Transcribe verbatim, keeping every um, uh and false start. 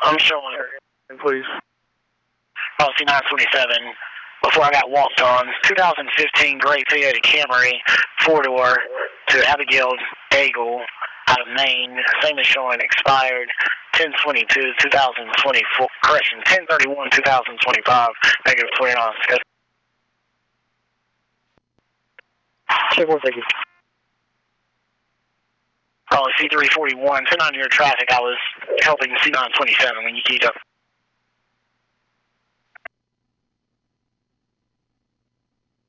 I'm showing her, please. Oh, C nine twenty-seven. Before I got walked on, twenty fifteen gray Toyota Camry, four-door to Abigail Daigle out of Maine. Same as showing expired ten twenty-two twenty twenty-four, correction, ten thirty-one twenty twenty-five, negative twenty-nine. Check one, thank you. Oh, C three forty-one, ten on your traffic. I was helping C nine twenty-seven when you keyed up.